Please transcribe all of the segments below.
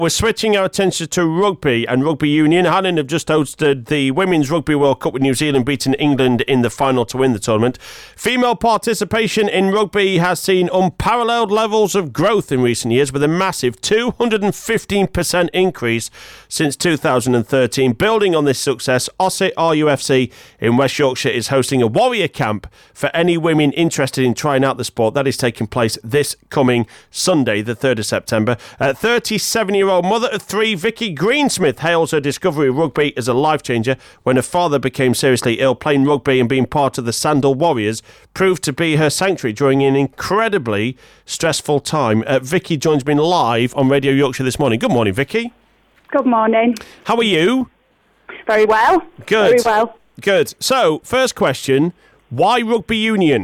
We're switching our attention to rugby and rugby union. Hannon have just hosted the Women's Rugby World Cup with New Zealand beating England in the final to win the tournament. Female participation in rugby has seen unparalleled levels of growth in recent years, with a massive 215% increase since 2013. Building on this success, Ossett RUFC in West Yorkshire is hosting a warrior camp for any women interested in trying out the sport. That is taking place this coming Sunday, the 3rd of September. 37-year-old mother of three, Vicky Greensmith, hails her discovery of rugby as a life-changer when her father became seriously ill. Playing rugby and being part of the Sandal Warriors proved to be her sanctuary during an incredibly stressful time. Vicky joins me live on Radio Yorkshire this morning. Good morning, Vicky. Good morning. How are you? Very well. Good. Very well. Good. So, first question, why rugby union?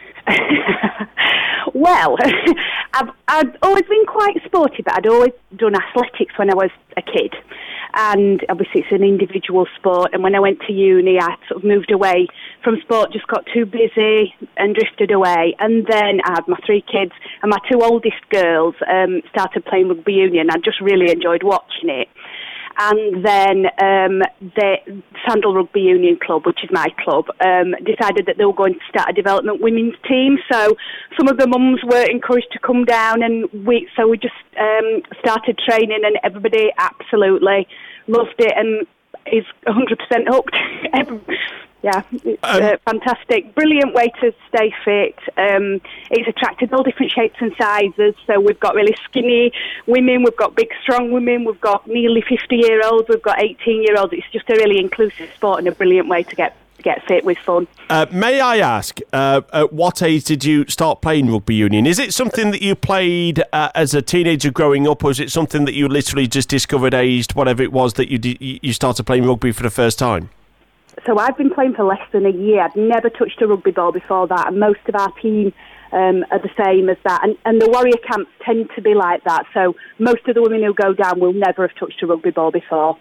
Well, I've always been quite sporty, but I'd always done athletics when I was a kid. And obviously it's an individual sport. And when I went to uni, I sort of moved away from sport, just got too busy and drifted away. And then I had my three kids, and my two oldest girls started playing rugby union. I just really enjoyed watching it. And then the Sandal Rugby Union Club, which is my club, decided that they were going to start a development women's team. So some of the mums were encouraged to come down, and we just started training, and everybody absolutely loved it and is 100% hooked. Yeah, it's fantastic. Brilliant way to stay fit. It's attracted all different shapes and sizes. So we've got really skinny women, we've got big, strong women, we've got nearly 50-year-olds, we've got 18-year-olds. It's just a really inclusive sport and a brilliant way to get fit with fun. May I ask, at what age did you start playing rugby union? Is it something that you played as a teenager growing up, or is it something that you literally just discovered aged, whatever it was, that you started playing rugby for the first time? So I've been playing for less than a year. I'd never touched a rugby ball before that, and most of our team are the same as that. And the warrior camps tend to be like that. So most of the women who go down will never have touched a rugby ball before.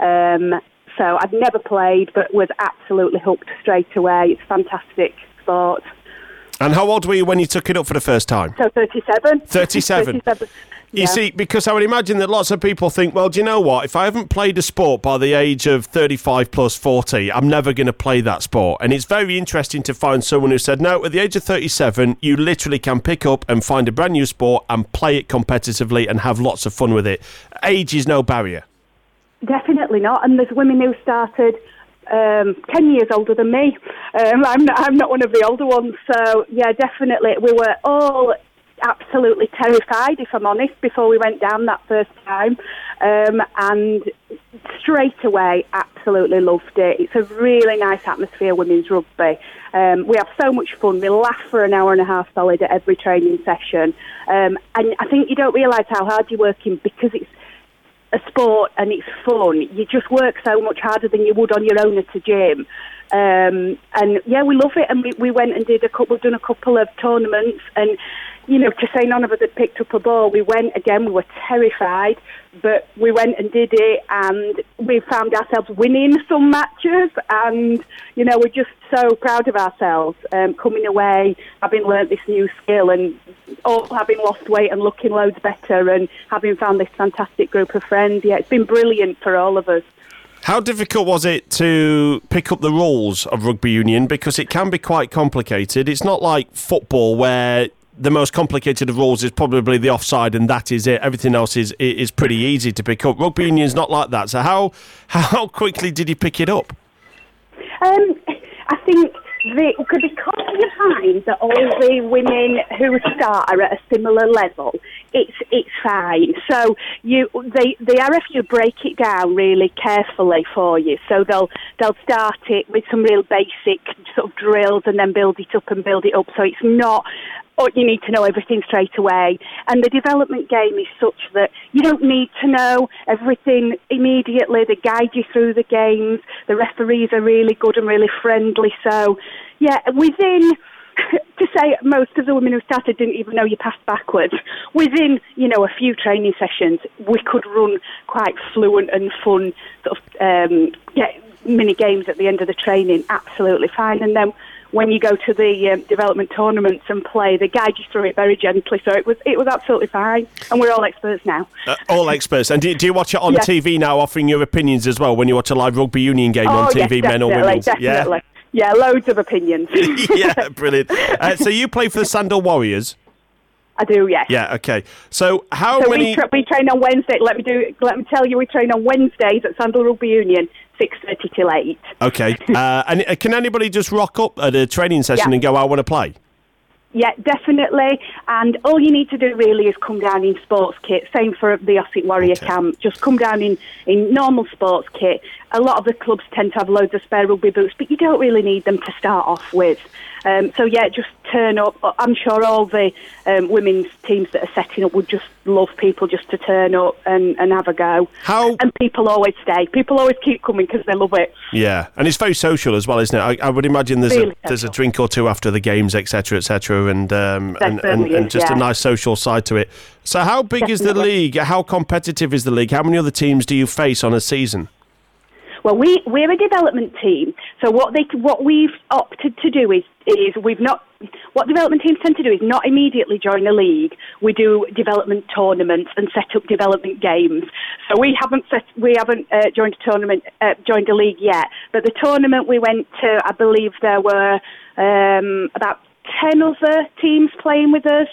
So I'd never played, but was absolutely hooked straight away. It's a fantastic sport. And how old were you when you took it up for the first time? So 37. 37. You see, because I would imagine that lots of people think, well, do you know what? If I haven't played a sport by the age of 35 plus 40, I'm never going to play that sport. And it's very interesting to find someone who said, no, at the age of 37, you literally can pick up and find a brand new sport and play it competitively and have lots of fun with it. Age is no barrier. Definitely not. And there's women who started 10 years older than me. I'm not one of the older ones. So, yeah, definitely. We were all absolutely terrified, if I'm honest, before we went down that first time, and straight away absolutely loved it. It's a really nice atmosphere, women's rugby. We have so much fun. We laugh for an hour and a half solid at every training session, and I think you don't realise how hard you're working because it's a sport and it's fun. You just work so much harder than you would on your own at a gym. And yeah, we love it. And we went and we've done a couple of tournaments, and you know, to say none of us had picked up a ball, we went again. We were terrified, but we went and did it, and we found ourselves winning some matches. And you know, we're just so proud of ourselves coming away, having learnt this new skill, and all having lost weight and looking loads better, and having found this fantastic group of friends. Yeah, it's been brilliant for all of us. How difficult was it to pick up the rules of rugby union? Because it can be quite complicated. It's not like football where the most complicated of rules is probably the offside, and that is it. Everything else is pretty easy to pick up. Rugby union is not like that. So how quickly did you pick it up? I think because you find that all the women who start are at a similar level, it's fine. So the RFU break it down really carefully for you. So they'll start it with some real basic sort of drills and then build it up. So it's not, you need to know everything straight away. And the development game is such that you don't need to know everything immediately. They guide you through the games. The referees are really good and really friendly. So, yeah, within, to say most of the women who started didn't even know you passed backwards. Within, a few training sessions, we could run quite fluent and fun sort of mini games at the end of the training, absolutely fine. And then when you go to the development tournaments and play, they guide you through it very gently. So it was absolutely fine, and we're all experts now. All experts. And do you watch it on TV now, offering your opinions as well when you watch a live rugby union game on TV, yes, men or women? Definitely. Yeah, loads of opinions. Yeah, brilliant. So you play for the Sandal Warriors? I do, yes. Yeah, okay. So how many... we train on Wednesday. Let me tell you, we train on Wednesdays at Sandal Rugby Union, 6:30 till 8. Okay. And can anybody just rock up at a training session and go, I want to play? Yeah, definitely. And all you need to do really is come down in sports kit. Same for the Ossett Warrior camp. Just come down in normal sports kit. A lot of the clubs tend to have loads of spare rugby boots, but you don't really need them to start off with. Just turn up. I'm sure all the women's teams that are setting up would just love people just to turn up and have a go. And people always stay. People always keep coming because they love it. Yeah, and it's very social as well, isn't it? I would imagine there's a drink or two after the games, etc., and just a nice social side to it. So how big is the league? How competitive is the league? How many other teams do you face on a season? Well, we're a development team, so what we've opted to do is what development teams tend to do is not immediately join a league. We do development tournaments and set up development games. So we haven't joined a league yet. But the tournament we went to, I believe there were about 10 other teams playing with us.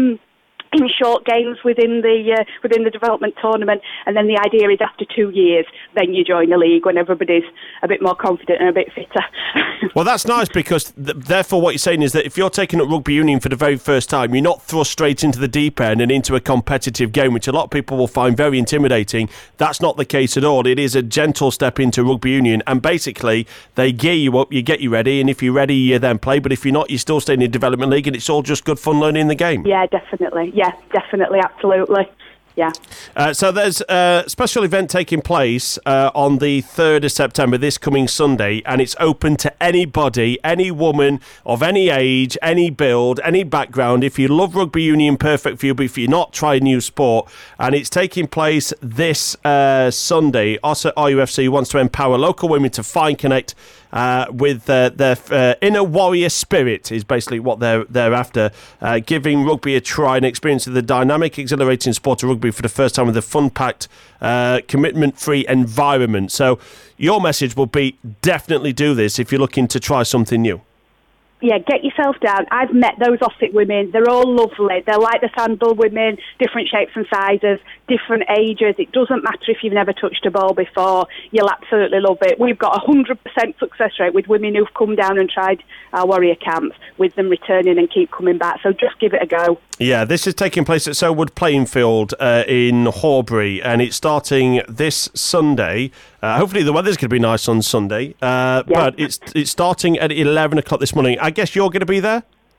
In short games within the development tournament, and then the idea is after 2 years, then you join the league when everybody's a bit more confident and a bit fitter. Well, that's nice because therefore what you're saying is that if you're taking up rugby union for the very first time, you're not thrust straight into the deep end and into a competitive game, which a lot of people will find very intimidating. That's not the case at all. It is a gentle step into rugby union, and basically they gear you up, you get you ready, and if you're ready, you then play. But if you're not, you still stay in the development league, and it's all just good fun learning the game. Yeah, definitely. Yeah, definitely, absolutely. Yeah. So there's a special event taking place on the 3rd of September, this coming Sunday, and it's open to anybody, any woman of any age, any build, any background. If you love rugby union, perfect for you, but if you're not, try a new sport. And it's taking place this Sunday. Ossett RUFC wants to empower local women to find, connect with their inner warrior spirit is basically what they're after, giving rugby a try and experience of the dynamic, exhilarating sport of rugby for the first time with a fun-packed, commitment-free environment. So your message will be definitely do this if you're looking to try something new. Yeah, get yourself down. I've met those Ossett women. They're all lovely. They're like the Sandal women, different shapes and sizes, different ages. It doesn't matter if you've never touched a ball before. You'll absolutely love it. We've got a 100% success rate with women who've come down and tried our warrior camps, with them returning and keep coming back. So just give it a go. Yeah, this is taking place at Selwood Playing Field in Horbury, and it's starting this Sunday. Hopefully the weather's going to be nice on Sunday, but it's starting at 11 o'clock this morning. I guess you're going to be there?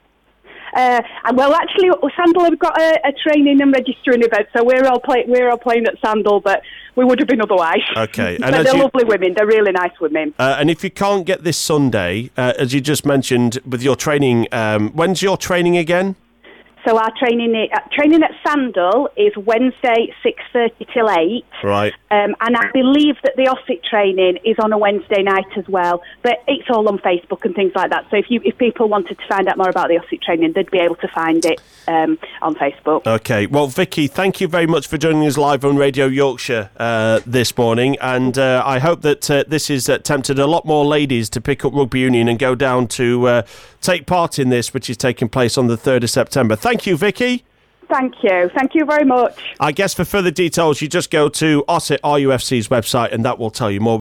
Well, actually, Sandal have got a training and registering event, so we're all playing at Sandal, but we would have been otherwise. Okay, and they're lovely women. They're really nice women. And if you can't get this Sunday, as you just mentioned, with your training, when's your training again? So our training at Sandal is Wednesday 6:30 till 8. Right. And I believe that the Ossett training is on a Wednesday night as well. But it's all on Facebook and things like that. So if people wanted to find out more about the Ossett training, they'd be able to find it on Facebook. Okay. Well, Vicky, thank you very much for joining us live on Radio Yorkshire this morning. And I hope that this has tempted a lot more ladies to pick up rugby union and go down to take part in this, which is taking place on the 3rd of September. Thank you, Vicky. Thank you. Thank you very much. I guess for further details, you just go to Ossett RUFC's website and that will tell you more.